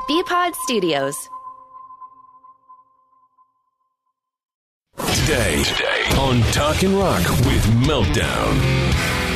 BPod Studios. Today on Talkin' Rock with Meltdown.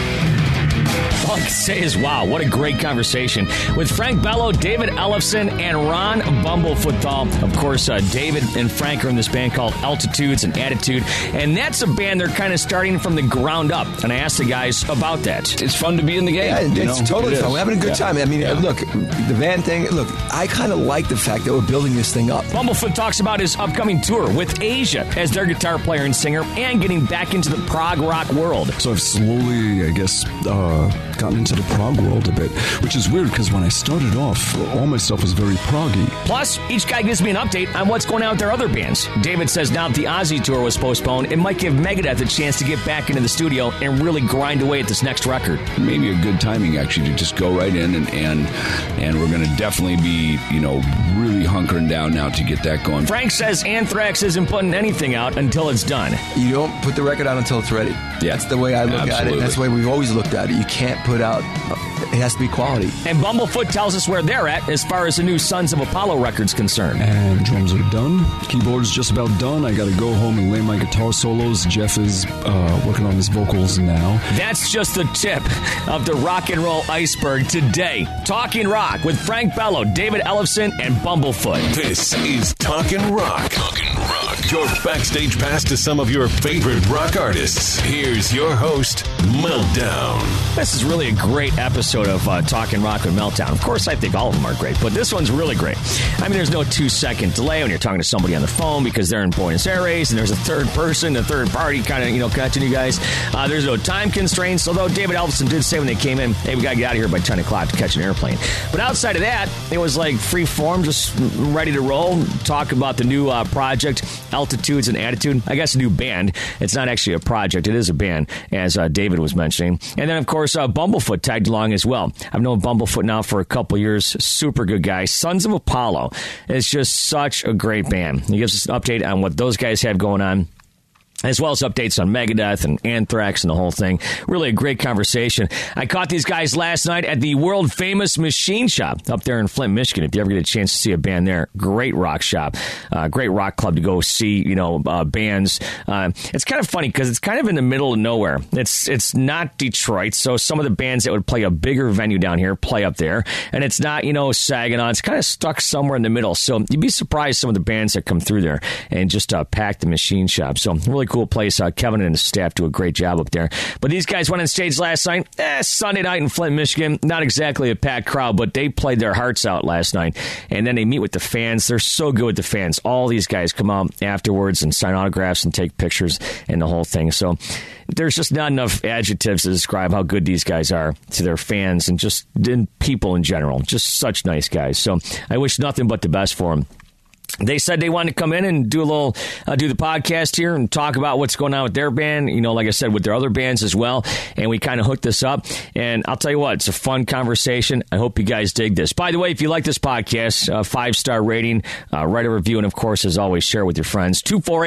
All I can say is, wow, what a great conversation with Frank Bello, David Ellefson, and Ron Bumblefoot. Of course, David and Frank are in this band called Altitudes and Attitude, and that's a band they're kind of starting from the ground up. And I asked the guys about that. It's fun to be in the game. Yeah, it's totally fun. We're having a good time. I mean, look, the van thing, look, I kind of like the fact that we're building this thing up. Bumblefoot talks about his upcoming tour with Asia as their guitar player and singer and getting back into the prog rock world. So I've slowly, I guess, gotten into the prog world a bit, which is weird because when I started off, all my stuff was very proggy. Plus, each guy gives me an update on what's going on with their other bands. David says now that the Ozzy tour was postponed, it might give Megadeth a chance to get back into the studio and really grind away at this next record. Maybe a good timing, actually, to just go right in and we're going to definitely be, really hunkering down now to get that going. Frank says Anthrax isn't putting anything out until it's done. You don't put the record out until it's ready. Yeah. That's the way I look at it. That's the way we've always looked at it. You can't put out... It has to be quality. And Bumblefoot tells us where they're at as far as the new Sons of Apollo record's concerned. And drums are done. Keyboard's just about done. I got to go home and lay my guitar solos. Jeff is working on his vocals now. That's just the tip of the rock and roll iceberg today. Talking Rock with Frank Bello, David Ellefson, and Bumblefoot. This is Talkin' Rock. Talkin' Rock. Your backstage pass to some of your favorite rock artists. Here's your host, Meltdown. This is really a great episode of Talkin' Rock with Meltdown. Of course, I think all of them are great, but this one's really great. I mean, there's no 2-second delay when you're talking to somebody on the phone because they're in Buenos Aires, and there's a third person, a third party kind of, connecting you guys. There's no time constraints, although David Ellefson did say when they came in, hey, we got to get out of here by 10 o'clock to catch an airplane. But outside of that, it was like free form, just ready to roll, talk about the new project, Altitudes and Attitude. I guess a new band. It's not actually a project. It is a band, as David was mentioning. And then, of course, Bumblefoot tagged along as well. I've known Bumblefoot now for a couple years. Super good guy. Sons of Apollo is just such a great band. He gives us an update on what those guys have going on, as well as updates on Megadeth and Anthrax and the whole thing. Really a great conversation. I caught these guys last night at the world-famous Machine Shop up there in Flint, Michigan. If you ever get a chance to see a band there, great rock shop, great rock club to go see, bands. It's kind of funny because it's kind of in the middle of nowhere. It's not Detroit, so some of the bands that would play a bigger venue down here play up there. And it's not, Saginaw. It's kind of stuck somewhere in the middle. So you'd be surprised some of the bands that come through there and just pack the Machine Shop. So really cool place. Kevin and his staff do a great job up there. But these guys went on stage last night. Sunday night in Flint, Michigan. Not exactly a packed crowd, but they played their hearts out last night. And then they meet with the fans. They're so good with the fans. All these guys come out afterwards and sign autographs and take pictures and the whole thing. So there's just not enough adjectives to describe how good these guys are to their fans and just people in general. Just such nice guys. So I wish nothing but the best for them. They said they wanted to come in and do the podcast here and talk about what's going on with their band, like I said, with their other bands as well. And we kind of hooked this up. And I'll tell you what, it's a fun conversation. I hope you guys dig this. By the way, if you like this podcast, 5-star rating, write a review, and of course, as always, share with your friends.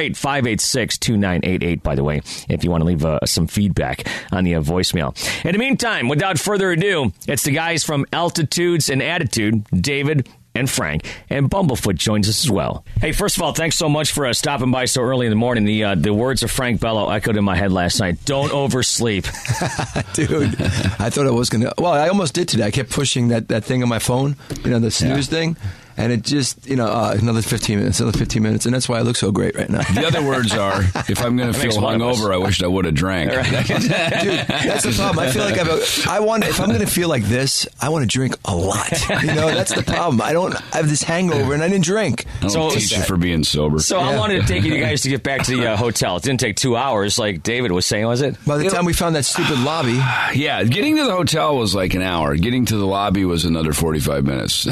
248-586-2988, by the way, if you want to leave some feedback on the voicemail. In the meantime, without further ado, it's the guys from Altitudes and Attitude, David and Frank, and Bumblefoot joins us as well. Hey, first of all, thanks so much for stopping by so early in the morning. The words of Frank Bello echoed in my head last night. Don't oversleep. Dude, I thought I was going to... Well, I almost did today. I kept pushing that thing on my phone, the snooze thing. And it just, another 15 minutes, and that's why I look so great right now. The other words are, if I'm going to feel hungover, I wish I would have drank. Dude, that's the problem. I feel like if I'm going to feel like this, I want to drink a lot. That's the problem. I have this hangover, and I didn't drink. I'll teach you for being sober. So I wanted to take you guys to get back to the hotel. It didn't take 2 hours, like David was saying, was it? By the time we found that stupid lobby. Yeah, getting to the hotel was like an hour. Getting to the lobby was another 45 minutes.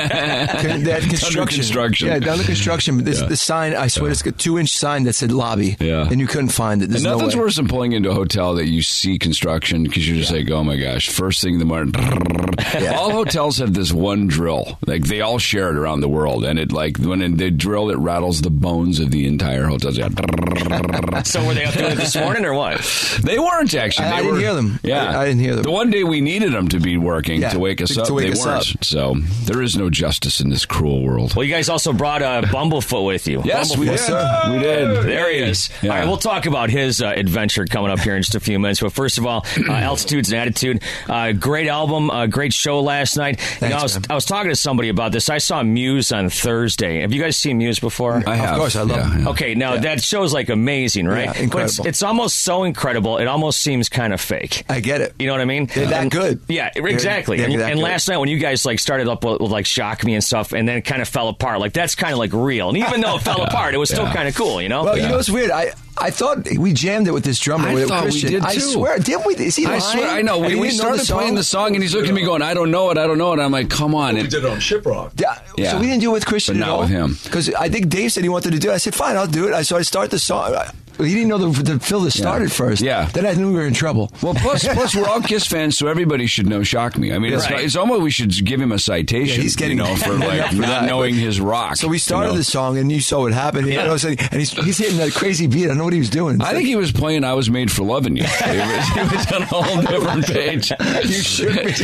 That construction. Yeah, down the construction. The sign, I swear, it's a 2-inch sign that said lobby. Yeah. And you couldn't find it. There's and nothing's no way. worse than pulling into a hotel that you see construction because you're just like, oh my gosh, first thing in the morning. All hotels have this one drill. Like, they all share it around the world. And it, like, when they drill, it rattles the bones of the entire hotel. So were they up doing it this morning or what? They weren't, actually. I didn't hear them. Yeah. I didn't hear them. The one day we needed them to be working to wake us up, they weren't. Up. So there is no justice in this this cruel world. Well, you guys also brought Bumblefoot with you. Yes, we did. We did. There he is. Yeah. All right, we'll talk about his adventure coming up here in just a few minutes. But first of all, Altitudes and Attitude. Great album, great show last night. Thanks, I was talking to somebody about this. I saw Muse on Thursday. Have you guys seen Muse before? I have. Of course, I love it. Yeah. Okay, now that show's like amazing, right? Yeah, incredible. But it's almost so incredible, it almost seems kind of fake. I get it. You know what I mean? They're that good. Yeah, exactly. They're that and good. last night when you guys like started up with like Shock Me and stuff, and then it kind of fell apart. Like that's kind of like real. And even though it fell apart, it was still kind of cool. You know? Well, you know what's weird? I thought we jammed it with this drummer. I with thought we Christian. did, I too. swear, didn't we? Is he lying? I swear, I know. And We didn't know started playing the song, and he's looking at me going, I don't know it. And I'm like, come on. We did it on Shiprock. Yeah. So we didn't do it with Christian But at not all. with him. Because I think Dave said he wanted to do it. I said, fine, I'll do it. So I start the song. He didn't know the fill that started first. Yeah. Then I knew we were in trouble. Well, plus we're all Kiss fans, so everybody should know Shock Me. I mean, it's almost we should give him a citation. Yeah, he's getting for like not knowing his rock. So we started the song, and you saw what happened. Yeah. And he's hitting that crazy beat. I don't know what he was doing. I think he was playing I Was Made for Loving You. He was on a whole different page. You should be.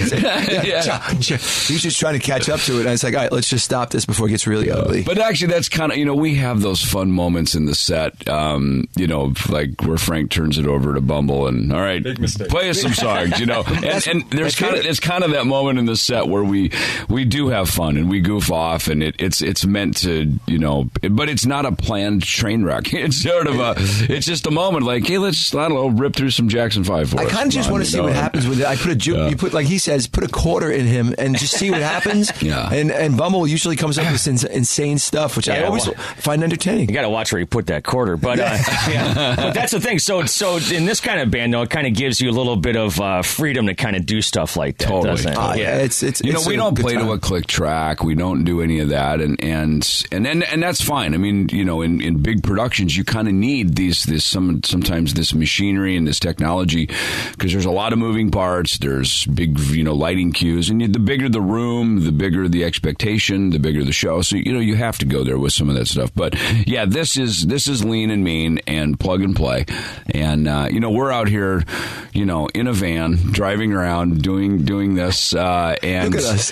He was just trying to catch up to it. And I was like, all right, let's just stop this before it gets really ugly. But actually, that's kind of, we have those fun moments in the set, like where Frank turns it over to Bumble and, all right, Big mistake. play us some songs, And there's kind of that moment in the set where we do have fun and we goof off, and it's meant to, but it's not a planned train wreck. It's sort of it's just a moment like, hey, let's, I don't know, rip through some Jackson 5 for us. I kind of just want to see what happens with it. I put a juke. You put, like he says, put a quarter in him and just see what happens. Yeah. And Bumble usually comes up with insane stuff, which I always find entertaining. You got to watch where you put that quarter, but but that's the thing. So in this kind of band, though, it kind of gives you a little bit of freedom to kind of do stuff like that. Totally. Doesn't it? Yeah, it's we don't play to a click track. We don't do any of that, and that's fine. I mean, in big productions, you kind of need sometimes this machinery and this technology because there's a lot of moving parts. There's big lighting cues, and the bigger the room, the bigger the expectation, the bigger the show. So you have to go there with some of that stuff. But yeah, this is lean and mean and plug and play, and we're out here, in a van driving around doing this, and look at us.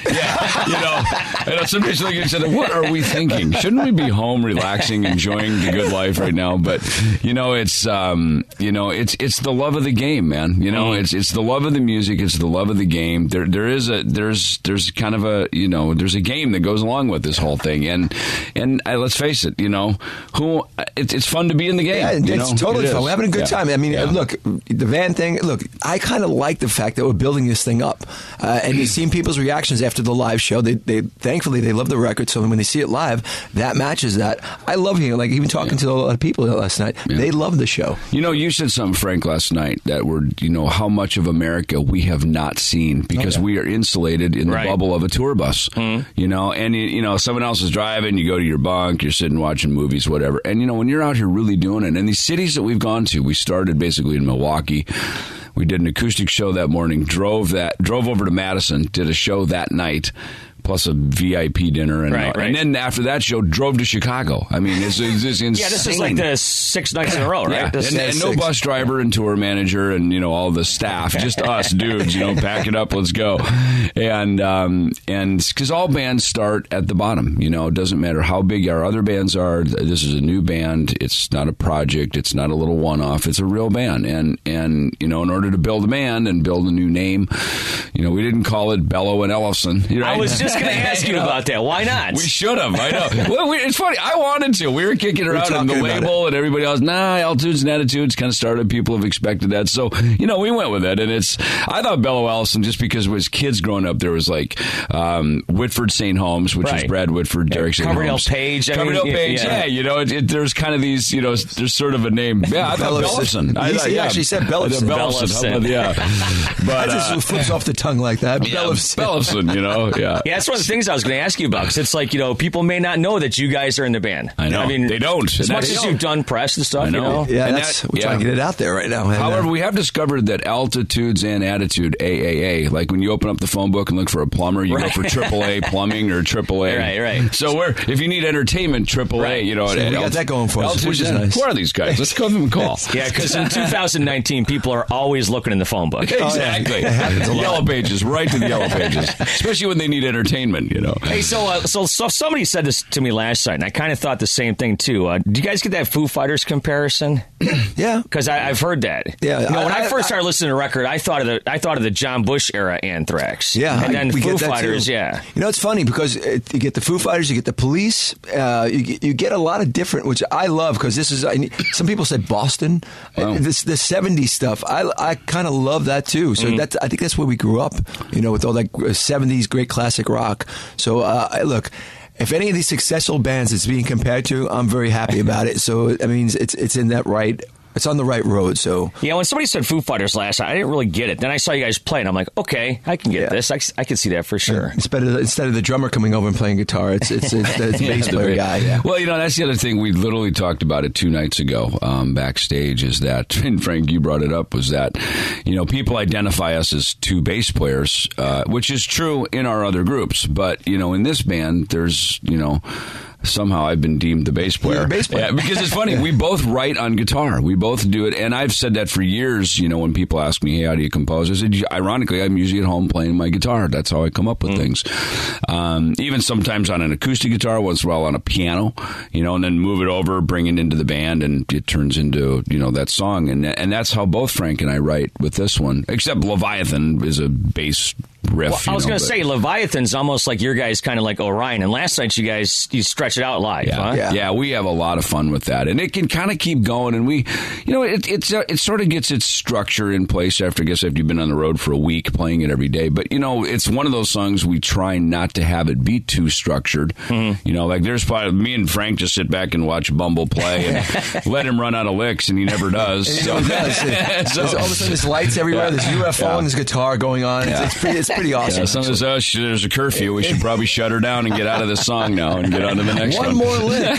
and somebody's looking and said, "What are we thinking? Shouldn't we be home, relaxing, enjoying the good life right now?" But it's the love of the game, man. It's the love of the music. It's the love of the game. There's kind of a there's a game that goes along with this whole thing, and let's face it, it's fun to be in the game. Yeah, it's totally fun. We're having a good time. I mean, look, the van thing. Look, I kind of like the fact that we're building this thing up, and you've seen people's reactions after the live show. They thankfully they love the record, so when they see it live, that matches that. I love hearing, like even talking to a lot of people last night. Yeah. They love the show. You said something, Frank, last night that we're how much of America we have not seen because we are insulated in the bubble of a tour bus. And someone else is driving, you go to your bunk, you're sitting watching movies, whatever. And when you're out here really doing it, and these cities that we've gone to, we started basically in Milwaukee. We did an acoustic show that morning, drove over to Madison, did a show that night, plus a VIP dinner, and then after that show, drove to Chicago. I mean, it's insane. Yeah, this is like the 6 nights in a row, right? Yeah. And no bus driver and tour manager and all the staff, just us dudes. Pack it up, let's go. And because all bands start at the bottom. It doesn't matter how big our other bands are. This is a new band. It's not a project. It's not a little one-off. It's a real band. And in order to build a band and build a new name, we didn't call it Bello and Ellefson. Right? I was just going to ask you about that. Why not? We should have. I know. Well, it's funny. I wanted to. We were kicking around in the label and everybody else. Altitudes and Attitudes kind of started. People have expected that. So, we went with it. And I thought Bello Ellefson, just because as kids growing up, there was like Whitford St. Holmes, which is Brad Whitford, Derek St. Holmes. Coverdale Page. Coverdale Page, there's kind of these, there's sort of a name. Yeah, I thought Bellefson. He actually said Bellefson. Bellefson. Yeah. But that just flips off the tongue like that. Bellefson, Yeah, that's one of the things I was going to ask you about, because it's like, people may not know that you guys are in the band. I know. I mean, they don't. As much as you've done press and stuff, I know. Yeah, we're trying to get it out there right now. However, we have discovered that Altitudes and Attitude, AAA, like when you open up the phone book and look for a plumber, you go for AAA plumbing or AAA. Right. So if you need entertainment, AAA, So we got that going for us, which is nice. Who are these guys? Let's give them a call. Yeah, because in 2019, people are always looking in the phone book. Exactly. Yellow pages, right to the yellow pages, especially when they need entertainment. entertainment, you know. Hey, so somebody said this to me last night, and I kind of thought the same thing too. Do you guys get that Foo Fighters comparison? Yeah, because I've heard that. Yeah, you know, when I first started listening to the record, I thought of the John Bush era Anthrax. Yeah, and then we Foo get that Fighters. too. Yeah, you know, it's funny because you get the Foo Fighters, you get the Police, you get a lot of different, which I love because this is. Some people said Boston, Wow. the '70s stuff. I kind of love that too. So I think that's where we grew up. You know, with all that '70s great classic rock. So look. If any of these successful bands is being compared to, I'm very happy about it. So I mean, it's in that right. It's on the right road. So yeah, when somebody said Foo Fighters last night, I didn't really get it. Then I saw you guys play, and I'm like, okay, I can get this. I can see that for sure. Instead of the drummer coming over and playing guitar, it's the bass player guy. Yeah. Well, you know, that's the other thing. We literally talked about it 2 nights ago backstage. Is that, and Frank, you brought it up, was that, you know, people identify us as 2 bass players, which is true in our other groups, but you know, in this band, there's, you know. Somehow I've been deemed the bass player. You're the bass player. Yeah, because it's funny. We both write on guitar. We both do it. And I've said that for years, you know, when people ask me, hey, how do you compose? I said, ironically, I'm usually at home playing my guitar. That's how I come up with things. Even sometimes on an acoustic guitar, once in a while on a piano, you know, and then move it over, bring it into the band, and it turns into, you know, that song. And that's how both Frank and I write with this one. Except Leviathan is a bass riff. Well, I was going to say, Leviathan's almost like your guys kind of like Orion. And last night you stretched it out live, huh? Yeah, we have a lot of fun with that. And it can kind of keep going. And we, you know, it sort of gets its structure in place after you've been on the road for a week playing it every day. But, you know, it's one of those songs we try not to have it be too structured. Mm-hmm. You know, like there's probably, me and Frank just sit back and watch Bumble play and let him run out of licks, and he never does. So, all of a sudden there's lights everywhere, there's UFO and there's guitar going on. It's pretty awesome. Yeah, some of us, there's a curfew. We should probably shut her down and get out of this song now and get on to the next one. One more lick.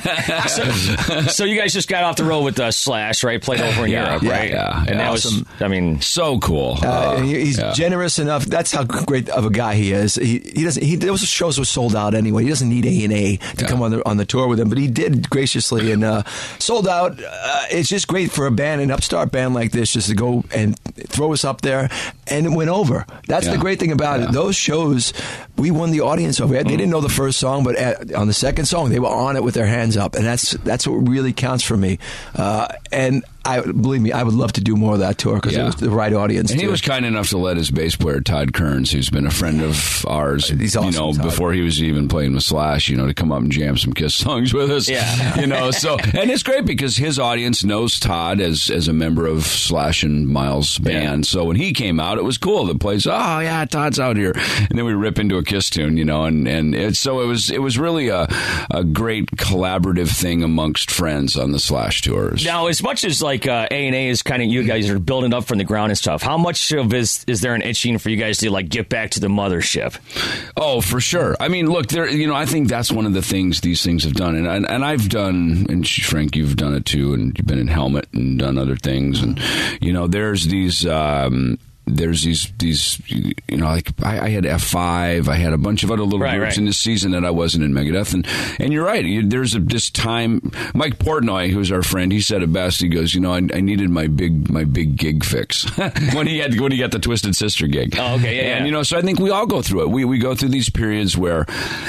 So you guys just got off the road with Slash, right? Played over in Europe, right? Yeah. And that was, I mean, so cool. He's generous enough. That's how great of a guy he is. He doesn't. Those shows were sold out anyway. He doesn't need A&A to come on the tour with him, but he did graciously and sold out. It's just great for a band, an upstart band like this, just to go and throw us up there, and it went over. That's the great thing about it. Those shows, we won the audience over. They didn't know the first song, but on the second song, they were on it with their hands up, and that's what really counts for me. And believe me, I would love to do more of that tour because it was the right audience. And he was kind enough to let his bass player Todd Kearns, who's been a friend of ours, He's awesome, you know, Todd. Before he was even playing with Slash, you know, to come up and jam some Kiss songs with us. Yeah. You know, so, and it's great because his audience knows Todd as a member of Slash and Miles' band. So when he came out, it was cool. The place, oh yeah, Todd's out here, and then we rip into a Kiss tune, you know, and it was really a great collaborative thing amongst friends on the Slash tours. Now, as much as like A&A is kind of, you guys are building up from the ground and stuff, how much of is there an itching for you guys to like get back to the mothership? Oh, for sure. I mean, look, there. You know, I think that's one of the things these things have done, and I've done, and Frank, you've done it too, and you've been in Helmet and done other things, and you know, there's these. There's these, you know, like I had F5, I had a bunch of other little groups in this season that I wasn't in Megadeth, and you're right. There's this time. Mike Portnoy, who's our friend, he said it best. He goes, you know, I needed my big gig fix when he got the Twisted Sister gig. Oh, okay, yeah. And you know, so I think we all go through it. We go through these periods where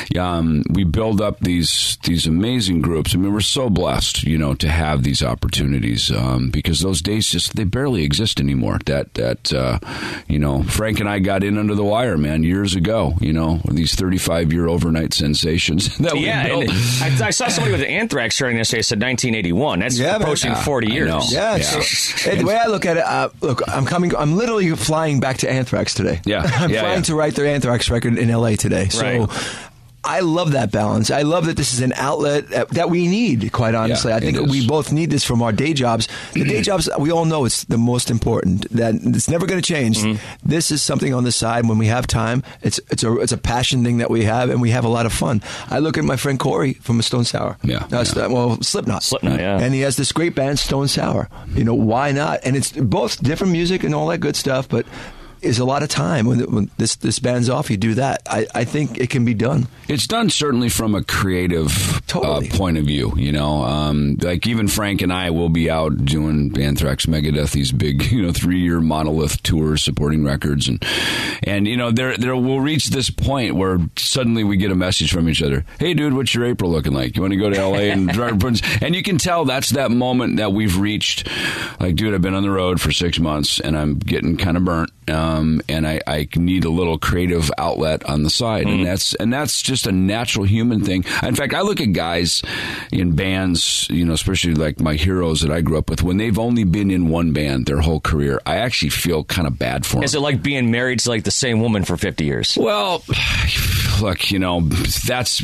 we build up these amazing groups. I mean, we're so blessed, you know, to have these opportunities because those days they barely exist anymore. That you know, Frank and I got in under the wire, man, years ago. You know, these 35-year overnight sensations that we built. And I saw somebody with an Anthrax starting yesterday said 1981. That's approaching 40 years. The way I look at it, I'm literally flying back to Anthrax today. I'm flying to write their Anthrax record in LA today. So I love that balance. I love that this is an outlet that we need, quite honestly. I think we both need this from our day jobs. The day jobs, we all know it's the most important. That it's never going to change. Mm-hmm. This is something on the side when we have time. It's a passion thing that we have, and we have a lot of fun. I look at my friend Corey from Stone Sour. Slipknot, yeah. And he has this great band, Stone Sour. You know, why not? And it's both different music and all that good stuff, but is a lot of time. When this band's off, you do that. I think it can be done. It's done certainly from a creative point of view. You know, like even Frank and I will be out doing Anthrax, Megadeth, these big 3-year Monolith tours, supporting records, and there will reach this point where suddenly we get a message from each other. Hey, dude, what's your April looking like? You want to go to L.A. and drive? And you can tell that's that moment that we've reached. Like, dude, I've been on the road for 6 months and I'm getting kind of burnt, and I need a little creative outlet on the side, and that's just a natural human thing. In fact, I look at guys in bands, especially like my heroes that I grew up with, when they've only been in one band their whole career, I actually feel kind of bad for them. Is it like being married to like the same woman for 50 years? Well, look, that's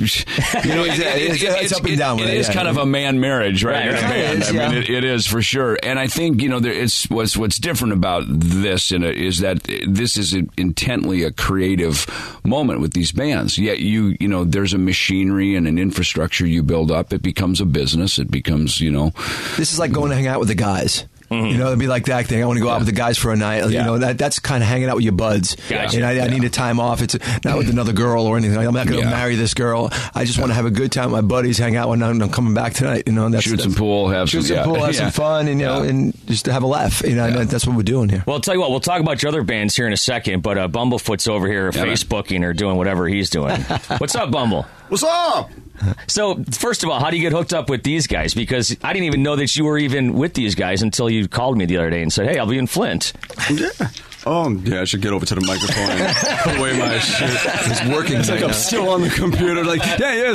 it's up and down. It is kind of a man marriage, right? In a band. I mean, it is for sure. And I think it's what's different about this is that this is intently a creative moment with these bands. Yet there's a machinery and an infrastructure you build up. It becomes a business. It becomes This is like going to hang out with the guys. It'd be like that thing. I want to go out with the guys for a night. That's kind of hanging out with your buds. Gotcha. And I need a time off. It's not with another girl or anything. I'm not going to marry this girl. I just want to have a good time with my buddies, hang out when I'm coming back tonight. Shoot some pool, have some fun, and just to have a laugh. And that's what we're doing here. Well, I'll tell you what, we'll talk about your other bands here in a second, but Bumblefoot's over here Facebooking or doing whatever he's doing. What's up, Bumble? What's up? So, first of all, how do you get hooked up with these guys? Because I didn't even know that you were even with these guys until you called me the other day and said, hey, I'll be in Flint. Yeah. I should get over to the microphone and put away my shit. It's working. It's like I'm still on the computer. Like,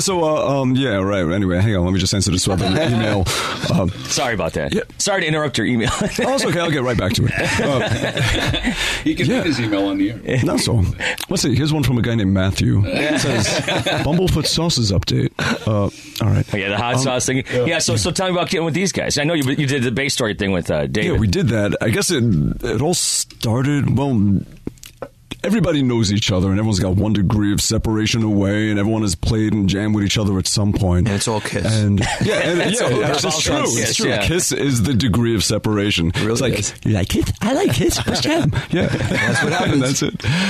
right. Anyway, hang on. Let me just answer this other email. Sorry about that. Yeah. Sorry to interrupt your email. It's okay. I'll get right back to it. He can put his email on the air. Not so. Let's see. Here's one from a guy named Matthew. It says, Bumblefoot sauces update. All right. The hot sauce thing. Yeah, so tell me about getting with these guys. I know you did the Bay Story thing with David. Yeah, we did that. I guess it all started. Well, everybody knows each other, and everyone's got 1 degree of separation away, and everyone has played and jammed with each other at some point. And it's all Kiss. And it's true. It's true. Yeah. Kiss is the degree of separation. It really it's like, is. you like it? I like it. Let's jam. Yeah, that's what happens. That's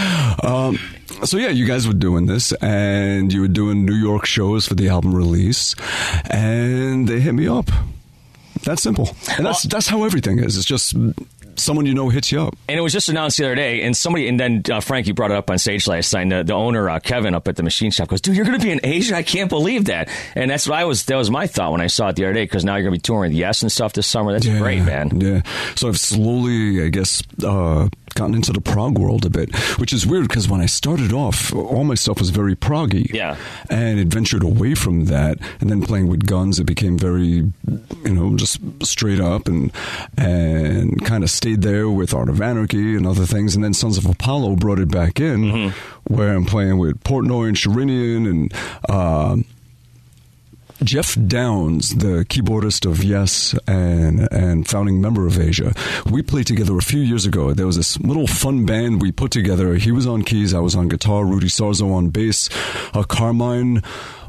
it. So you guys were doing this, and you were doing New York shows for the album release, and they hit me up. That's simple, and that's how everything is. It's just someone hits you up. And it was just announced the other day, and then Frank, you brought it up on stage last night. The owner, Kevin, up at the machine shop goes, dude, you're going to be in Asia? I can't believe that. And that was my thought when I saw it the other day, because now you're going to be touring with Yes and stuff this summer. That's great, man. Yeah. So I've slowly, I guess, gotten into the prog world a bit, which is weird because when I started off, all my stuff was very proggy. Yeah. And it ventured away from that, and then playing with Guns, it became very, just straight up and kind of stayed there with Art of Anarchy and other things. And then Sons of Apollo brought it back in, where I'm playing with Portnoy and Sherinian and Jeff Downs, the keyboardist of Yes and founding member of Asia. We played together a few years ago. There was this little fun band we put together. He was on keys, I was on guitar, Rudy Sarzo on bass, Carmine.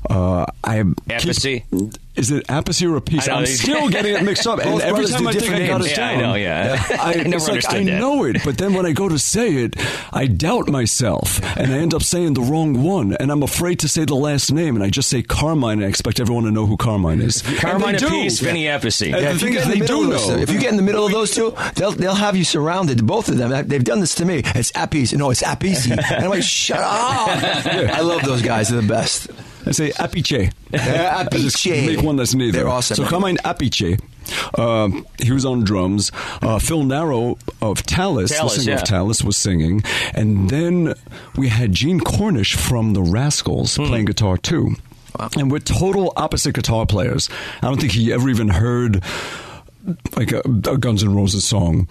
Apathy? Is it Apathy or Apathy? I'm still getting it mixed up. And every time I think I got it down. I know, I never understood that. I know it, but then when I go to say it, I doubt myself, and I end up saying the wrong one, and I'm afraid to say the last name, and I just say Carmine, and I expect everyone to know who Carmine is. Carmine Apathy, Vinny Apathy. The thing is, they do know. If you get in the middle of those two, they'll have you surrounded, both of them. They've done this to me. It's Apathy. No, it's Apathy. And I'm like, shut up. I love those guys. They're the best. I say Apiche. Apiche. Make one that's neither. They're awesome. So Carmine Apiche. He was on drums. Phil Narrow of Talus, the singer of Talus, was singing. And then we had Gene Cornish from the Rascals playing guitar too. Wow. And we're total opposite guitar players. I don't think he ever even heard like a Guns N' Roses song.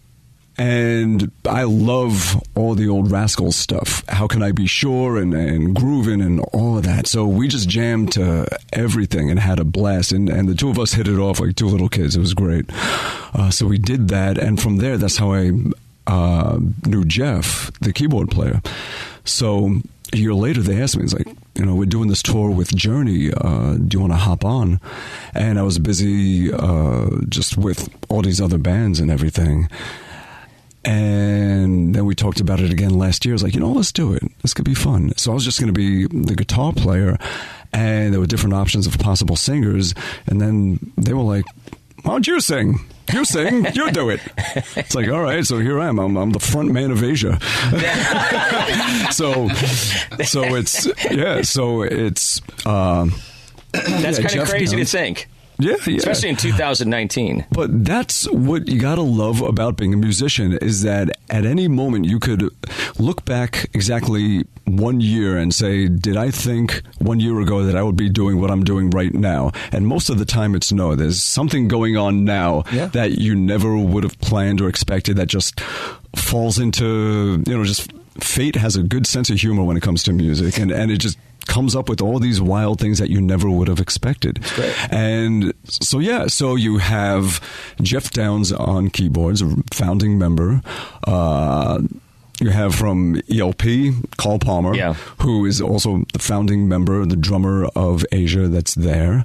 And I love all the old Rascals stuff. How Can I Be Sure and Groovin' and all of that. So we just jammed to everything and had a blast. And the two of us hit it off like two little kids. It was great. So we did that. And from there, that's how I knew Jeff, the keyboard player. So a year later, they asked me, it's like, we're doing this tour with Journey. Do you want to hop on? And I was busy just with all these other bands and everything. And then we talked about it again last year. I was like, let's do it. This could be fun. So I was just going to be the guitar player, and there were different options of possible singers. And then they were like, why don't you sing? You sing, you do it. It's like, all right, so here I am. I'm the front man of Asia. so it's that's kind of crazy to think. Yeah. Especially in 2019. But that's what you got to love about being a musician, is that at any moment you could look back exactly 1 year and say, did I think 1 year ago that I would be doing what I'm doing right now? And most of the time it's no. There's something going on now that you never would have planned or expected that just falls into, just fate has a good sense of humor when it comes to music. And it just comes up with all these wild things that you never would have expected. And so you have Jeff Downs on keyboards, a founding member. You have from ELP, Carl Palmer, who is also the founding member, the drummer of Asia that's there.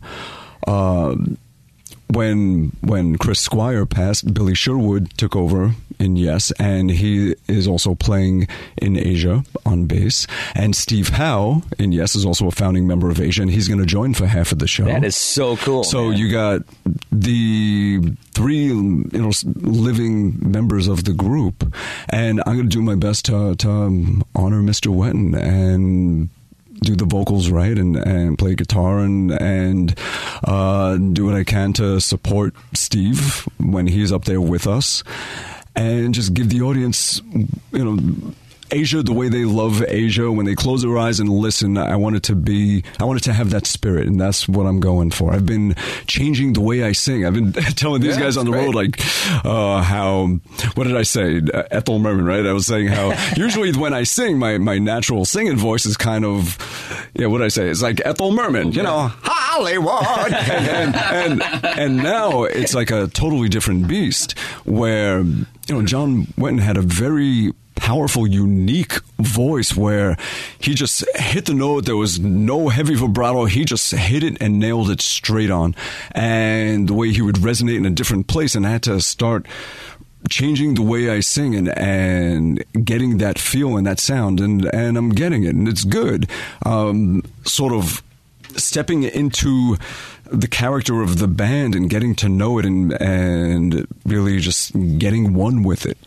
When Chris Squire passed, Billy Sherwood took over in Yes, and he is also playing in Asia on bass. And Steve Howe in Yes is also a founding member of Asia, and he's going to join for half of the show. That is so cool. So you got the three living members of the group, and I'm going to do my best to honor Mr. Wetton and do the vocals right and play guitar and do what I can to support Steve when he's up there with us, and just give the audience, Asia the way they love Asia. When they close their eyes and listen, I wanted to have that spirit, and that's what I'm going for. I've been changing the way I sing. I've been telling these guys on the road, like, how, what did I say? Ethel Merman, right? I was saying how usually when I sing, my natural singing voice is kind of, what did I say? It's like Ethel Merman, Hollywood. and now it's like a totally different beast where, John Wetton had a very powerful, unique voice where he just hit the note. There was no heavy vibrato. He just hit it and nailed it straight on. And the way he would resonate in a different place, and I had to start changing the way I sing and getting that feel and that sound, and I'm getting it, and it's good. Sort of stepping into the character of the band and getting to know it and really just getting one with it,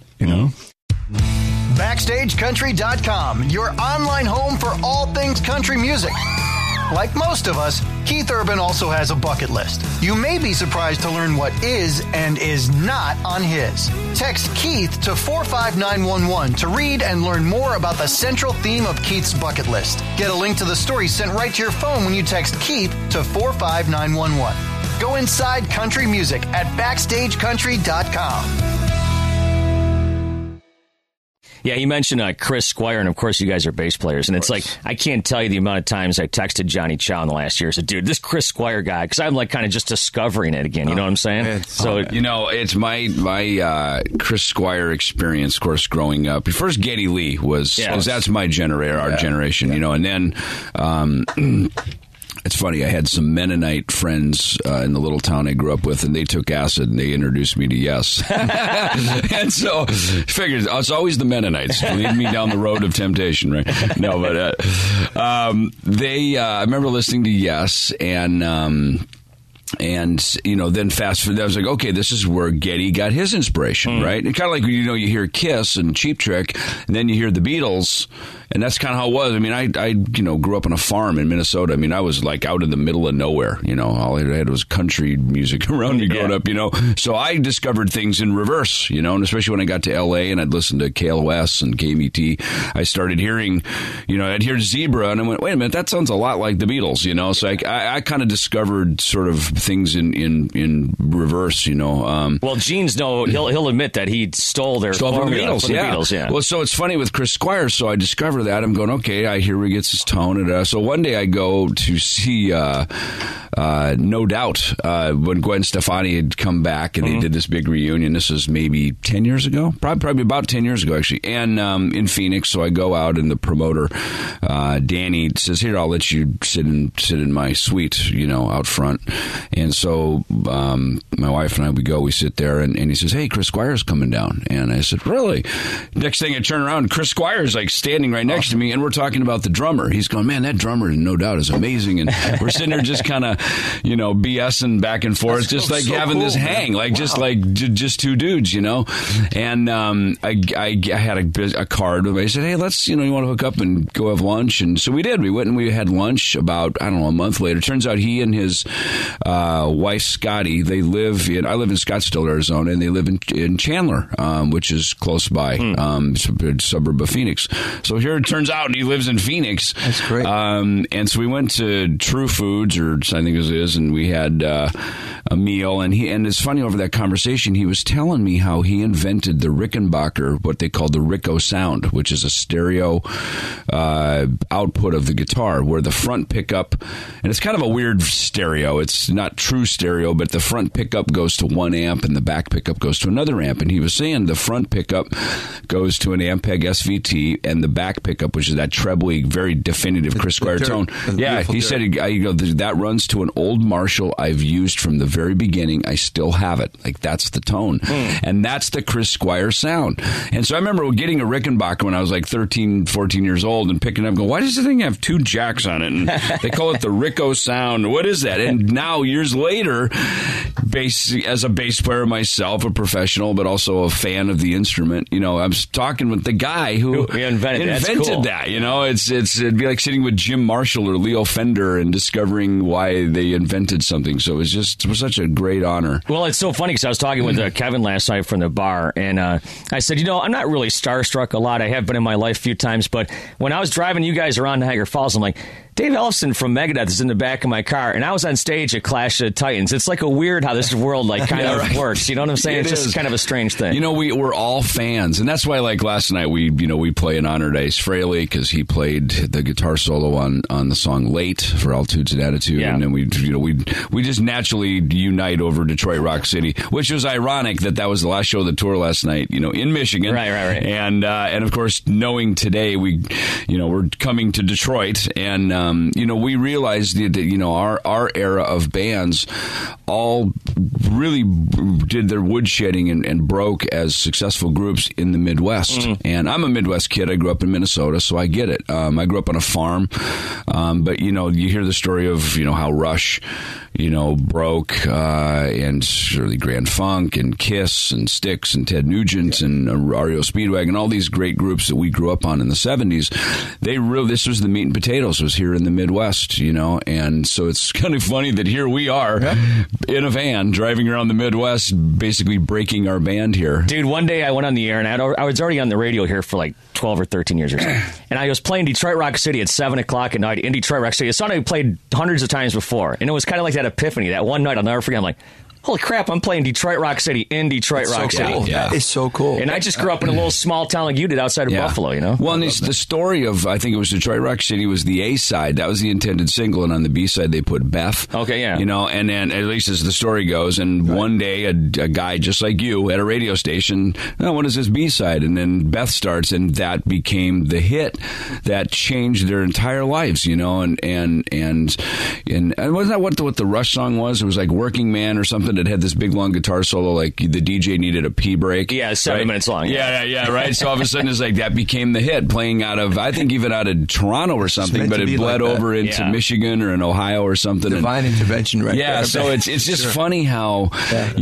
BackstageCountry.com, your online home for all things country music. Like most of us, Keith Urban also has a bucket list. You may be surprised to learn what is and is not on his. Text Keith to 45911 to read and learn more about the central theme of Keith's bucket list. Get a link to the story sent right to your phone when you text Keith to 45911. Go inside country music at BackstageCountry.com. Yeah, he mentioned Chris Squire, and of course you guys are bass players, and it's like, I can't tell you the amount of times I texted Johnny Chow in the last year. I said, dude, this Chris Squire guy, because I'm like kind of just discovering it again, you know what I'm saying? It's my Chris Squire experience, of course, growing up. First, Geddy Lee was that's my our generation, and then it's funny, I had some Mennonite friends in the little town I grew up with, and they took acid, and they introduced me to Yes. And so I figured it's always the Mennonites lead me down the road of temptation, right? No, but I remember listening to Yes, and then fast forward, I was like, okay, this is where Geddy got his inspiration, right? And kind of like, you hear Kiss and Cheap Trick, and then you hear the Beatles, and that's kind of how it was. I mean, I grew up on a farm in Minnesota. I mean, I was like out in the middle of nowhere, all I had was country music around me growing up, So I discovered things in reverse, and especially when I got to L.A. and I'd listen to KLOS and KMET, I started hearing, I'd hear Zebra, and I went, wait a minute, that sounds a lot like the Beatles, So I kind of discovered sort of things in reverse, Well, Gene's he'll admit that he stole their formula from the Beatles, yeah. Well, so it's funny with Chris Squire, so I discovered that. I'm going, okay, I hear where he gets his tone. And so one day I go to see No Doubt, when Gwen Stefani had come back and they did this big reunion. This was maybe 10 years ago, probably about 10 years ago, actually, and in Phoenix. So I go out, and the promoter, Danny, says, "Here, I'll let you sit in my suite, out front." And so my wife and I, we sit there, and he says, "Hey, Chris Squire's coming down." And I said, "Really?" Next thing I turn around, Chris Squire's like standing right next to me, and we're talking about the drummer. He's going, "Man, that drummer, No Doubt, is amazing." And we're sitting there just kind of, BSing back and forth, just like having cool, this hang, like just two dudes, And I had a card. I said, "Hey, let's, you want to hook up and go have lunch?" And so we did. We went and we had lunch about, I don't know, a month later. Turns out he and his wife, Scotty, I live in Scottsdale, Arizona, and they live in Chandler, which is close by, a suburb of Phoenix. So here it turns out he lives in Phoenix. That's great. And so we went to True Foods, or I think it is, and we had a meal. And it's funny, over that conversation, he was telling me how he invented the Rickenbacker, what they call the Ricco sound, which is a stereo output of the guitar, where the front pickup, and it's kind of a weird stereo. It's not true stereo, but the front pickup goes to one amp and the back pickup goes to another amp. And he was saying the front pickup goes to an Ampeg SVT, and the back pickup, which is that trebly, very definitive Chris Squire tone. Yeah, he said, that runs to an old Marshall I've used from the very beginning. I still have it. Like, that's the tone. And that's the Chris Squire sound. And so I remember getting a Rickenbacker when I was like 13, 14 years old, and picking it up and going, "Why does the thing have two jacks on it?" And they call it the Ricco sound. What is that? And now, years later, as a bass player myself, a professional, but also a fan of the instrument, I'm talking with the guy who invented cool. that. It'd be like sitting with Jim Marshall or Leo Fender and discovering why they invented something. So it was such a great honor. Well, it's so funny because I was talking with Kevin last night from the bar, and I said, I'm not really starstruck a lot. I have been in my life a few times, but when I was driving you guys around Niagara Falls, I'm like, Dave Ellefson from Megadeth is in the back of my car, and I was on stage at Clash of Titans. It's like a weird how this world kind of works. You know what I'm saying? It's just kind of a strange thing. We're all fans, and that's why, like last night, we play in honor of Ace Frehley because he played the guitar solo on the song "Late" for Altitudes and Attitude, and then we just naturally unite over Detroit Rock City, which was ironic that was the last show of the tour last night, in Michigan, right, and of course, knowing today we're coming to Detroit, and we realized that our era of bands all really did their woodshedding and broke as successful groups in the Midwest. And I'm a Midwest kid. I grew up in Minnesota, so I get it. I grew up on a farm, but you hear the story of how Rush broke, and surely Grand Funk and Kiss and Styx and Ted Nugent and REO Speedwagon, all these great groups that we grew up on in the 70s. This was the meat and potatoes, was here in the Midwest, and so it's kind of funny that here we are in a van driving around the Midwest, basically breaking our band here. Dude, one day I went on the air, and I was already on the radio here for like 12 or 13 years or something, and I was playing Detroit Rock City at 7 o'clock at night in Detroit Rock City. A song I played hundreds of times before, and it was kind of like that epiphany. That one night I'll never forget. I'm like, holy crap, I'm playing Detroit Rock City in Detroit Rock City. Cool. Yeah. It's so cool. And I just grew up in a little small town like you did outside of Buffalo, Well, and the story of, I think it was Detroit Rock City was the A side. That was the intended single. And on the B side, they put Beth. Okay, yeah. And then, at least as the story goes, and one day a guy just like you at a radio station, what is this B side? And then Beth starts, and that became the hit that changed their entire lives, and wasn't that what the Rush song was? It was like Working Man or something that had this big long guitar solo, like the DJ needed a pee break. Yeah, 7 minutes long. Yeah, right. So all of a sudden it's like that became the hit, playing out of, I think even out of Toronto or something, but it bled like over into Michigan or in Ohio or something. Divine intervention, right? Yeah, there. so it's just funny how,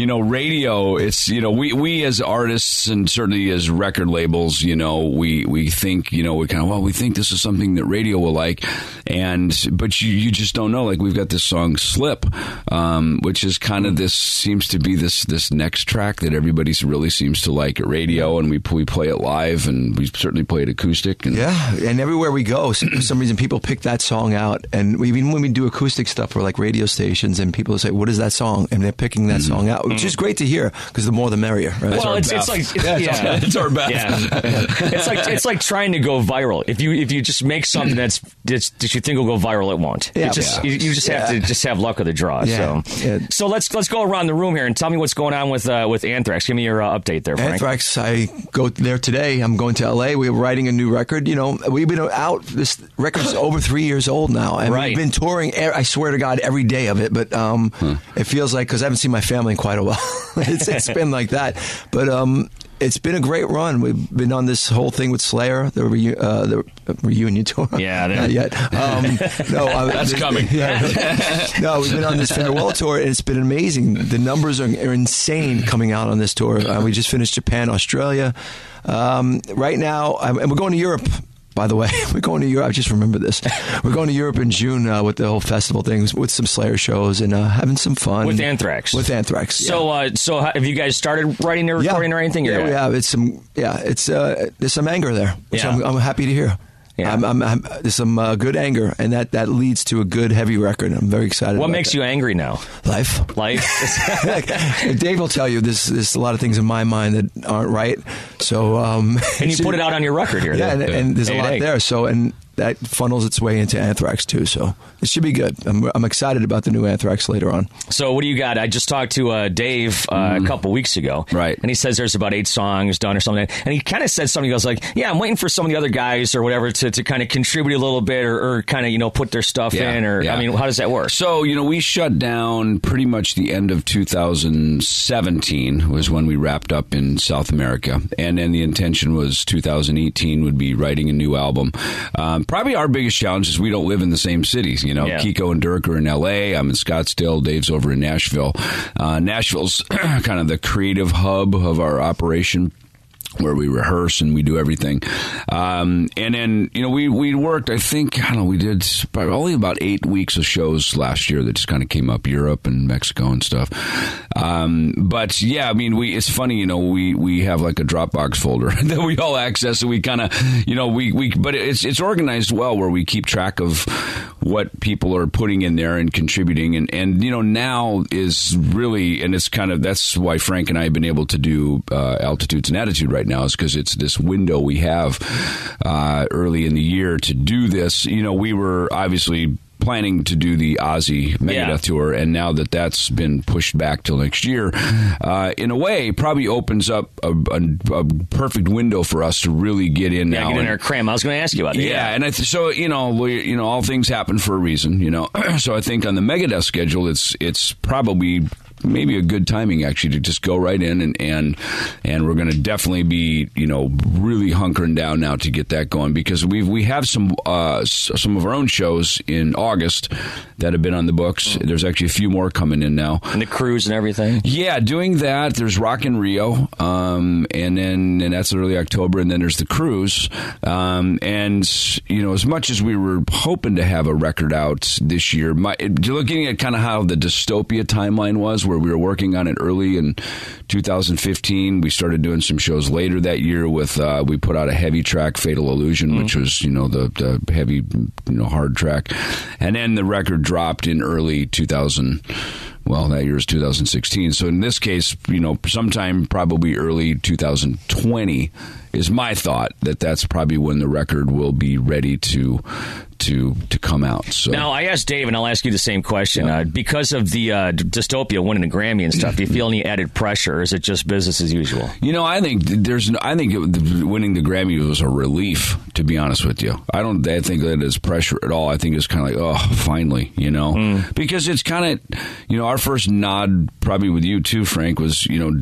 radio, it's, we as artists and certainly as record labels, we think, we think this is something that radio will like, but you just don't know. Like, we've got this song Slip, which is kind of this seems to be this next track that everybody really seems to like at radio, and we play it live, and we certainly play it acoustic. And and everywhere we go, for some reason, people pick that song out, and even when we do acoustic stuff for like radio stations, and people say, "What is that song?" and they're picking that song out, which is great to hear because the more the merrier. Right? Well, it's like it's our best. Yeah. it's like trying to go viral. If you just make something that you think will go viral, it won't. You just have to just have luck of the draw. Yeah. So let's go around the room here and tell me what's going on with Anthrax. Give me your update there, Frank. Anthrax, I go there today. I'm going to LA. We're writing a new record. We've been out. This record's over 3 years old now, and we've been touring. I swear to God, every day of it. But it feels like, because I haven't seen my family in quite a while. it's been like that. But it's been a great run. We've been on this whole thing with Slayer, the reunion tour. Yeah, not yet. No, that's coming. No, we've been on this farewell tour, and it's been amazing. The numbers are insane coming out on this tour. We just finished Japan, Australia. Right now, and we're going to Europe. By the way, we're going to Europe. I just remembered this. We're going to Europe in June with the whole festival thing, with some Slayer shows, and having some fun. With Anthrax. So have you guys started writing or recording or anything? Yeah, we have. There's some anger there, which I'm happy to hear. Yeah. There's some good anger, and that leads to a good, heavy record. I'm very excited. What makes you angry now? Life. Dave will tell you there's a lot of things in my mind that aren't right. So, and you put it out on your record here. Yeah, and there's a lot there. So, and that funnels its way into Anthrax too. So it should be good. I'm excited about the new Anthrax later on. So what do you got? I just talked to Dave a couple weeks ago. Right. And he says there's about 8 songs done or something. And he kind of said something. He goes like, yeah, I'm waiting for some of the other guys or whatever to kind of contribute a little bit or kind of, put their stuff in. I mean, how does that work? So, we shut down pretty much the end of 2017 was when we wrapped up in South America. And then the intention was 2018 would be writing a new album. Probably our biggest challenge is we don't live in the same cities. Kiko and Dirk are in L.A. I'm in Scottsdale. Dave's over in Nashville. Nashville's kind of the creative hub of our operation, where we rehearse and we do everything. And then, we worked, I think, we did only about 8 weeks of shows last year that just kind of came up, Europe and Mexico and stuff. But yeah, it's funny, we have like a Dropbox folder that we all access, and we kind of, but it's organized well, where we keep track of what people are putting in there and contributing. And now is really, and it's kind of, that's why Frank and I have been able to do Altitudes and Attitude right now, is because it's this window we have early in the year to do this. We were obviously planning to do the Ozzy Megadeth tour, and now that's been pushed back till next year, in a way, probably opens up a perfect window for us to really get in now. Get in there, cram. I was going to ask you about that. Yeah, and so all things happen for a reason. So I think on the Megadeth schedule, it's probably maybe a good timing actually to just go right in and we're going to definitely be really hunkering down now to get that going, because we have some of our own shows in August that have been on the books. There's actually a few more coming in now, and the cruise and everything. Yeah, doing that. There's Rock in Rio, and that's early October, and then there's the cruise. And as much as we were hoping to have a record out this year, looking at kind of how the Dystopia timeline was, where we were working on it early in 2015. We started doing some shows later that year with, we put out a heavy track, Fatal Illusion, which was, the heavy, hard track. And then the record dropped in early 2000. Well, that year is 2016. So in this case, sometime probably early 2020 is my thought that's probably when the record will be ready to come out. So now I asked Dave, and I'll ask you the same question. Because of the Dystopia winning the Grammy and stuff, do you feel any added pressure, or is it just business as usual? I think winning the Grammy was a relief, to be honest with you. I think that is pressure at all. I think it's kind of like, oh, finally, because it's kind of, our first nod, probably with you too, Frank, was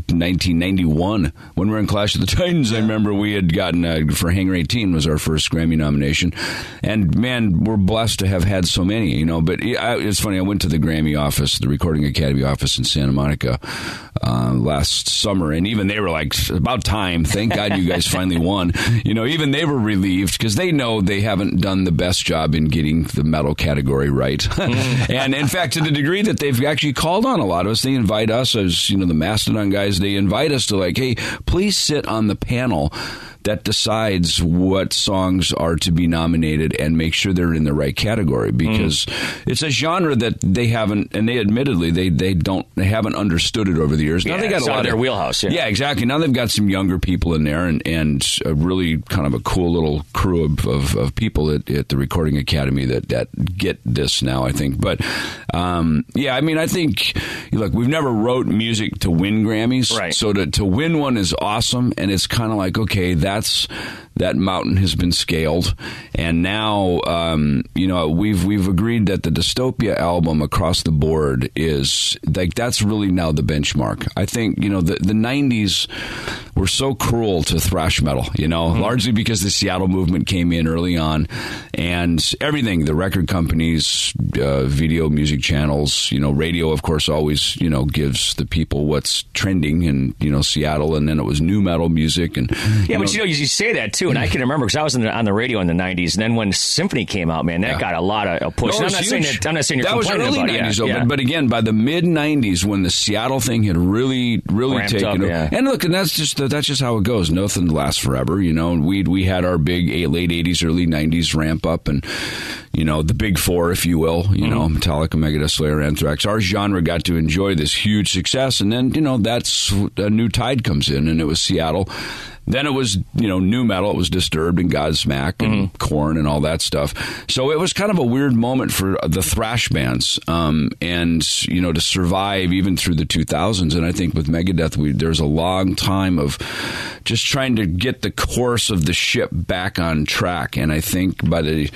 1991 when we were in Clash of the Titans. I remember we had gotten for Hangar 18 was our first Grammy nomination, and man, and we're blessed to have had so many, But it's funny. I went to the Grammy office, the Recording Academy office in Santa Monica last summer, and even they were like, "About time! Thank God you guys finally won." Even they were relieved because they know they haven't done the best job in getting the metal category right. And in fact, to the degree that they've actually called on a lot of us, they invite us as the Mastodon guys. They invite us to hey, please sit on the panel that decides what songs are to be nominated and make sure they're in the right category, because it's a genre that they haven't, and they admittedly they haven't understood it over the years. Now they got a lot of their wheelhouse. Yeah, exactly. Now they've got some younger people in there, and a really kind of a cool little crew of people at the Recording Academy that get this now, I think. But I think look, we've never wrote music to win Grammys, right? So to win one is awesome, and it's kind of like, okay, that mountain has been scaled, and now we've agreed that the Dystopia album across the board is that's really now the benchmark. I think the 90s were so cruel to thrash metal, largely because the Seattle movement came in early on, and everything, the record companies, video music channels, radio, of course, always gives the people what's trending in Seattle, and then it was new metal music, and but you say that too, and I can remember because I was on the radio in the 90s, and then when Symphony came out, man, that got a lot of push. I'm not saying you're complaining that was early about 90s, but again, by the mid 90s, when the Seattle thing had really ramped taken up, and look, and that's just how it goes. Nothing lasts forever, We had our big late 80s, early 90s ramp up, and the big four, if you will, Metallica, Megadeth, Slayer, Anthrax. Our genre got to enjoy this huge success, and then that's a new tide comes in, and it was Seattle. Then it was, new metal. It was Disturbed and Godsmack and Korn and all that stuff. So it was kind of a weird moment for the thrash bands, and to survive even through the 2000s. And I think with Megadeth, there's a long time of just trying to get the course of the ship back on track. And I think by the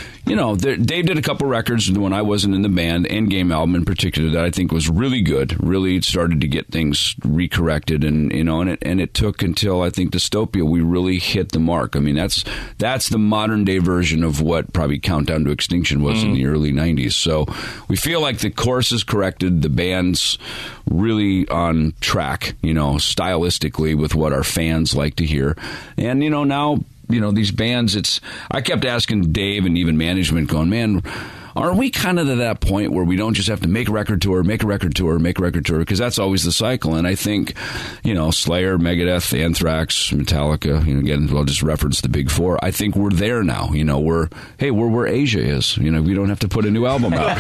Dave did a couple records when I wasn't in the band, Endgame album in particular, that I think was really good. Really started to get things recorrected, and it took until I think Dystopia we really hit the mark. I mean, that's the modern day version of what probably Countdown to Extinction was in the early 90s. So we feel like the course is corrected, the band's really on track, stylistically with what our fans like to hear, and now. These bands, I kept asking Dave and even management going, man, aren't we kind of at that point where we don't just have to make a record tour, because that's always the cycle. And I think, Slayer, Megadeth, Anthrax, Metallica, again, I'll just reference the big four. I think we're there now. We're where Asia is. We don't have to put a new album out.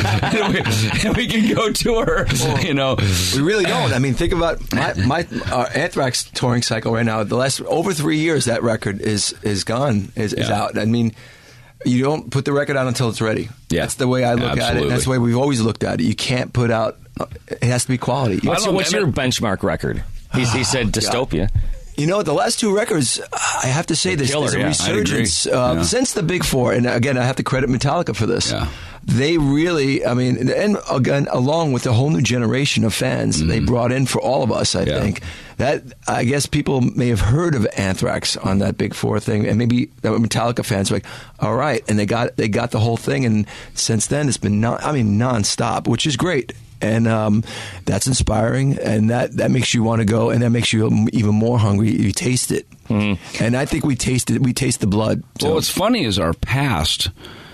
we can go tour. We really don't. I mean, think about my Anthrax touring cycle right now. The last over 3 years, that record is gone, is out. I mean, you don't put the record out until it's ready. Yeah. That's the way I look at it. That's the way we've always looked at it. You can't put out, it has to be quality. What's your benchmark record? He said Dystopia. The last two records, I have to say, there's a resurgence since the big four. And again, I have to credit Metallica for this. Yeah. They really, and again, along with the whole new generation of fans they brought in for all of us, I think, that I guess people may have heard of Anthrax on that big four thing, and maybe Metallica fans were like, all right, and they got the whole thing, and since then it's been nonstop, which is great. And that's inspiring, and that makes you want to go, and that makes you even more hungry. You taste it, and I think we taste the blood. So. Well, what's funny is our past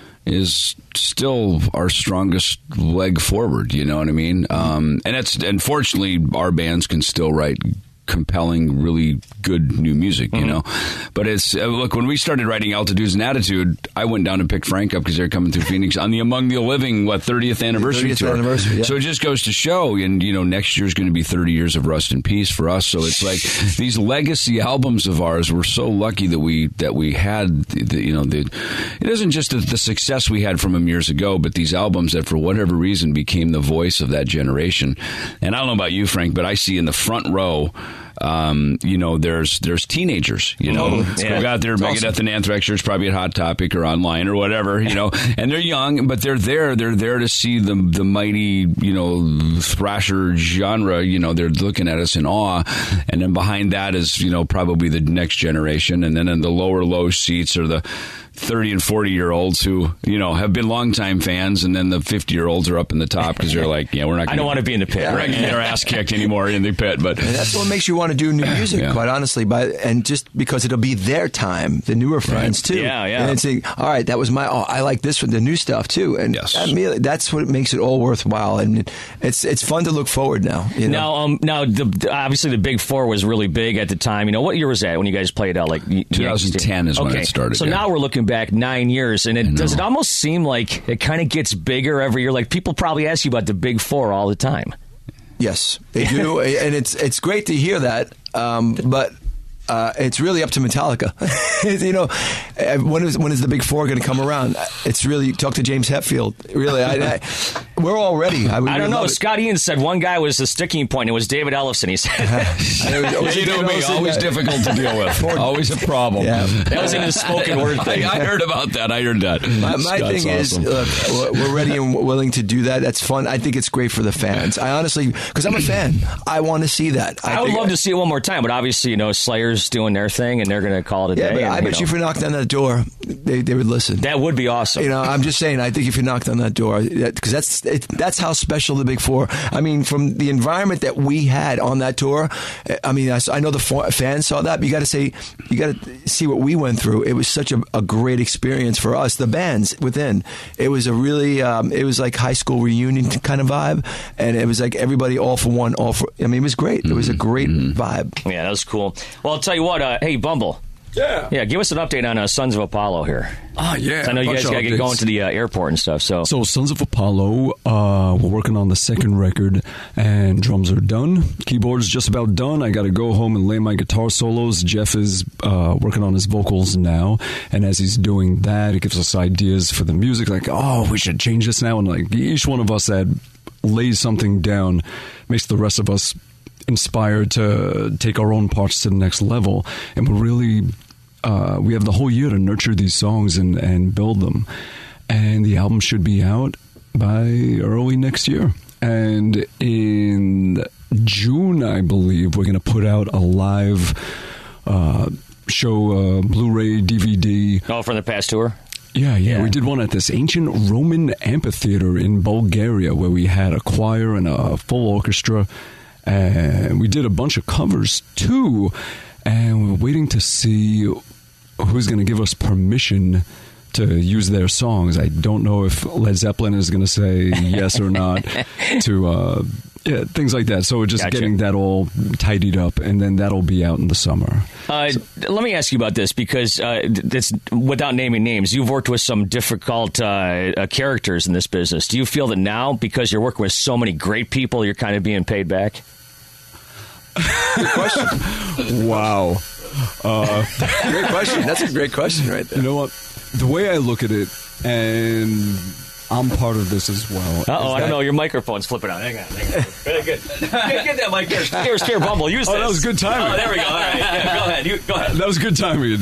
is still our strongest leg forward. You know what I mean? And fortunately, our bands can still write compelling, really good new music, But it's look, when we started writing Altitudes and Attitude, I went down and picked Frank up because they're coming through Phoenix on the Among the Living 30th anniversary tour. Yeah. So it just goes to show, and next year's going to be 30 years of Rust in Peace for us. So it's like these legacy albums of ours. We're so lucky that we had it isn't just the success we had from them years ago, but these albums that for whatever reason became the voice of that generation. And I don't know about you, Frank, but I see in the front row. There's teenagers, we got their Megadeth and Anthrax shirts probably at Hot Topic or online or whatever, and they're young, but they're there to see the mighty, thrasher genre, they're looking at us in awe. And then behind that is, probably the next generation. And then in the low seats are the 30 and 40-year-olds who, have been longtime fans, and then the 50-year-olds are up in the top because they're like, we're not. I don't want to be in the pit. We're not going to get our ass kicked anymore in the pit. But and that's what makes you want to do new music, quite honestly. And just because it'll be their time, the newer friends too. Yeah, yeah. And say, all right, that was I like this one, the new stuff too. And that's what makes it all worthwhile. And it's fun to look forward now. Now, obviously the Big Four was really big at the time. What year was that when you guys played out? 2010 is when it started. So now we're looking back 9 years, and does it almost seem like it kind of gets bigger every year? Like people probably ask you about the Big Four all the time. Yes, they do, and it's great to hear that. But it's really up to Metallica. When is the Big Four going to come around? It's really talk to James Hetfield. Really, we're all ready. I don't know. Scott Ian said one guy was the sticking point. It was David Ellefson. He said, always difficult to deal with. Always a problem. Yeah. That was in his spoken word thing. I heard about that. My thing is, look, we're ready and willing to do that. That's fun. I think it's great for the fans. I honestly, because I'm a fan, I want to see that. I would love to see it one more time, but obviously, Slayer's doing their thing, and they're going to call it a day. But I bet you if you knocked on that door, they would listen. That would be awesome. I'm just saying, I think if you knocked on that door, because that's how special the Big Four. I mean, from the environment that we had on that tour, I know the fans saw that, but you got to see what we went through. It was such a great experience for us, the bands within. It was a really, it was like high school reunion kind of vibe, and it was like everybody all for one, it was great. It was a great vibe. Yeah, that was cool. Well, I'll tell you what, hey, Bumble. Yeah, give us an update on Sons of Apollo here. Yeah. I know you guys got to get going to the airport and stuff. So Sons of Apollo, we're working on the second record, and drums are done. Keyboard's just about done. I got to go home and lay my guitar solos. Jeff is working on his vocals now, and as he's doing that, it gives us ideas for the music. Like, we should change this now. And like each one of us that lays something down makes the rest of us inspired to take our own parts to the next level, and we're really we have the whole year to nurture these songs and build them, and the album should be out by early next year. And in June, I believe, we're going to put out a live show, Blu-ray, DVD. From the past tour? Yeah. We did one at this ancient Roman amphitheater in Bulgaria where we had a choir and a full orchestra. And we did a bunch of covers, too. And we're waiting to see who's going to give us permission to use their songs. I don't know if Led Zeppelin is going to say yes or not to things like that. So we're just getting that all tidied up, and then that'll be out in the summer. Let me ask you about this, because this, without naming names, you've worked with some difficult characters in this business. Do you feel that now, because you're working with so many great people, you're kind of being paid back? Good question. Wow. Great question. That's a great question right there. You know what? The way I look at it, and I'm part of this as well. I don't know. Your microphone's flipping out. Hang on. Very good. Get that mic here. Here, Bumble. Use this. That was good timing. Oh, there we go. All right. Yeah, go ahead. Go ahead. That was good timing.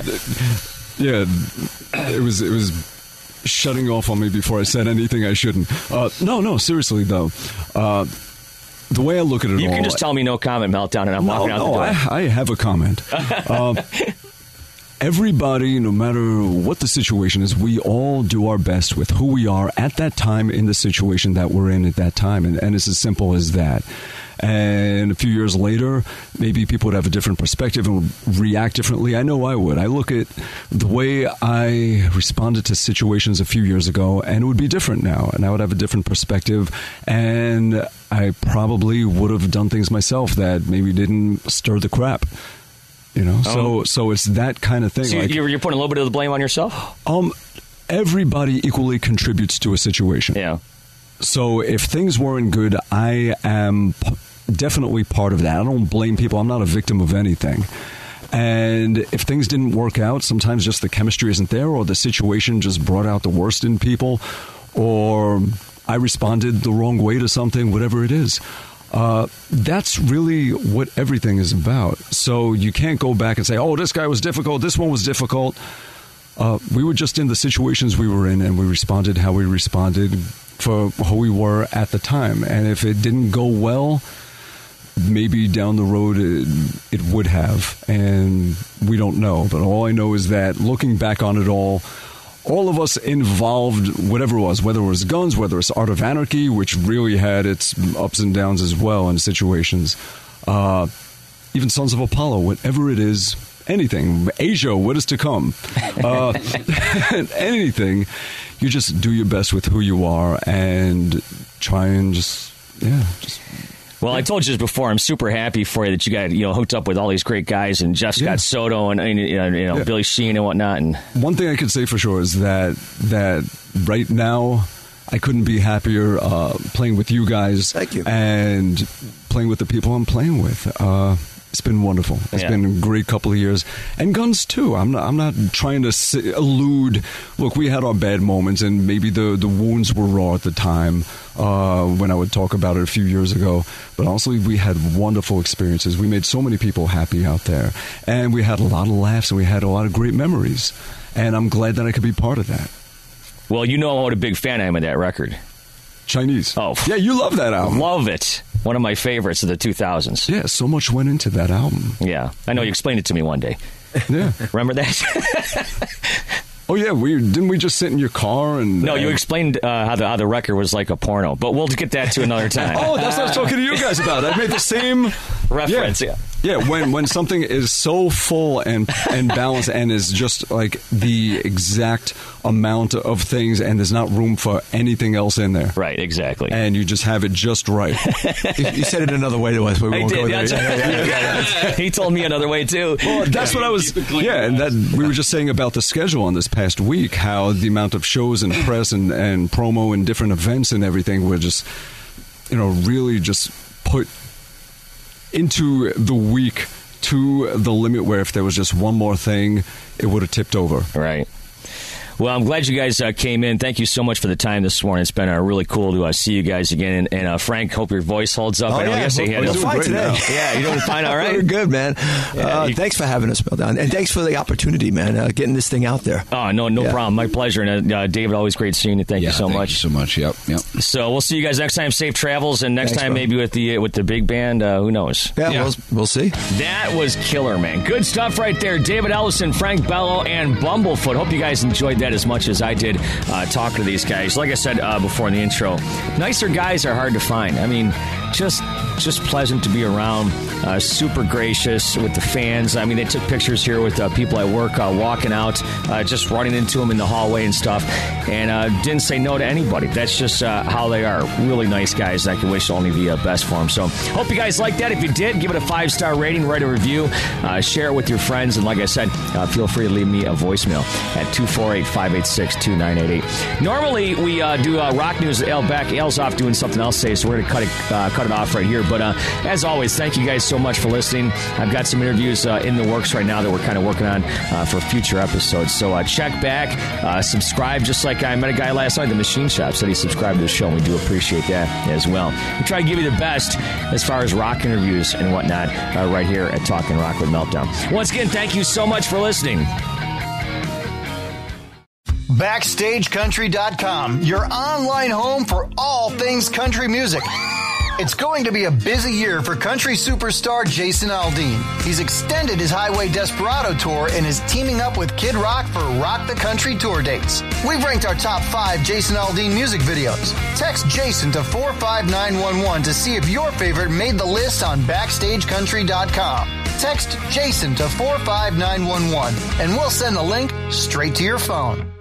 It was shutting off on me before I said anything I shouldn't. No, seriously, though. The way I look at it, you can just tell me no comment, Meltdown, and I'm walking out the door. I have a comment. Everybody, no matter what the situation is, we all do our best with who we are at that time in the situation that we're in at that time. And it's as simple as that. And a few years later, maybe people would have a different perspective and react differently. I know I would. I look at the way I responded to situations a few years ago, and it would be different now. And I would have a different perspective. And I probably would have done things myself that maybe didn't stir the crap. So it's that kind of thing. So you're putting a little bit of the blame on yourself? Everybody equally contributes to a situation. Yeah. So if things weren't good, I am definitely part of that. I don't blame people. I'm not a victim of anything. And if things didn't work out, sometimes just the chemistry isn't there, or the situation just brought out the worst in people, or I responded the wrong way to something, whatever it is. That's really what everything is about. So you can't go back and say, this guy was difficult, this one was difficult. We were just in the situations we were in, and we responded how we responded for who we were at the time. And if it didn't go well, maybe down the road it would have, and we don't know. But all I know is that looking back on it all of us involved, whatever it was, whether it was Guns, whether it's Art of Anarchy, which really had its ups and downs as well in situations, even Sons of Apollo, whatever it is, anything, Asia, what is to come, anything, you just do your best with who you are and try and just. Well, I told you this before. I'm super happy for you that you got hooked up with all these great guys and Jeff Scott Soto and Billy Sheehan and whatnot. And one thing I could say for sure is that right now I couldn't be happier playing with you guys. Thank you. And playing with the people I'm playing with. It's been wonderful. It's been a great couple of years. And Guns, too. I'm not trying to allude. Look, we had our bad moments, and maybe the wounds were raw at the time when I would talk about it a few years ago. But honestly, we had wonderful experiences. We made so many people happy out there. And we had a lot of laughs, and we had a lot of great memories. And I'm glad that I could be part of that. Well, you know what a big fan I am of that record. Chinese. Oh. Yeah, you love that album. Love it. One of my favorites of the 2000s. Yeah, so much went into that album. Yeah. I know you explained it to me one day. Yeah. Remember that? Oh, yeah. Didn't we just sit in your car? And no, you explained how the record was like a porno. But we'll get that to another time. Oh, that's what I was talking to you guys about. I made the same reference. Yeah. Yeah, when something is so full and balanced and is just like the exact amount of things and there's not room for anything else in there. Right, exactly. And you just have it just right. You said it another way to us, but we won't go there. Yeah. He told me another way, too. Well, that's what I was... Yeah, and that we were just saying about the schedule on this past week, how the amount of shows and press and promo and different events and everything were just, really just put into the week to the limit where if there was just one more thing, it would have tipped over. Right. Well, I'm glad you guys came in. Thank you so much for the time this morning. It's been really cool to see you guys again. And Frank, hope your voice holds up. Oh, We're fine today. Yeah, you're doing fine, all right? We're good, man. Thanks for having us, Meltdown. And thanks for the opportunity, man, getting this thing out there. Oh, no problem. My pleasure. And David, always great seeing you. Thank you so much. Thank you so much. Yep. So we'll see you guys next time. Safe travels. And next time, maybe with the big band. Who knows? Yeah. We'll see. That was killer, man. Good stuff right there. David Ellison, Frank Bello, and Bumblefoot. Hope you guys enjoyed that as much as I did talking to these guys. Like I said before in the intro, nicer guys are hard to find. I mean, just pleasant to be around, super gracious with the fans. I mean, they took pictures here with people at work walking out, just running into them in the hallway and stuff, and didn't say no to anybody. That's just how they are. Really nice guys. I can wish only the best for them. So hope you guys like that. If you did, give it a 5-star rating, write a review, share it with your friends, and like I said, feel free to leave me a voicemail at 248-586-2988. Normally, we do rock news. Al back. Al's off doing something else today, so we're going to cut it off right here. But as always, thank you guys so much for listening. I've got some interviews in the works right now that we're kind of working on for future episodes. So check back, subscribe. Just like I met a guy last night at the Machine Shop, said he subscribed to the show, and we do appreciate that as well. We try to give you the best as far as rock interviews and whatnot right here at Talkin' Rock with Meltdown. Once again, thank you so much for listening. BackstageCountry.com, your online home for all things country music. It's going to be a busy year for country superstar Jason Aldean. He's extended his Highway Desperado tour and is teaming up with Kid Rock for Rock the Country tour dates. We've ranked our top 5 Jason Aldean music videos. Text Jason to 45911 to see if your favorite made the list on BackstageCountry.com. Text Jason to 45911 and we'll send the link straight to your phone.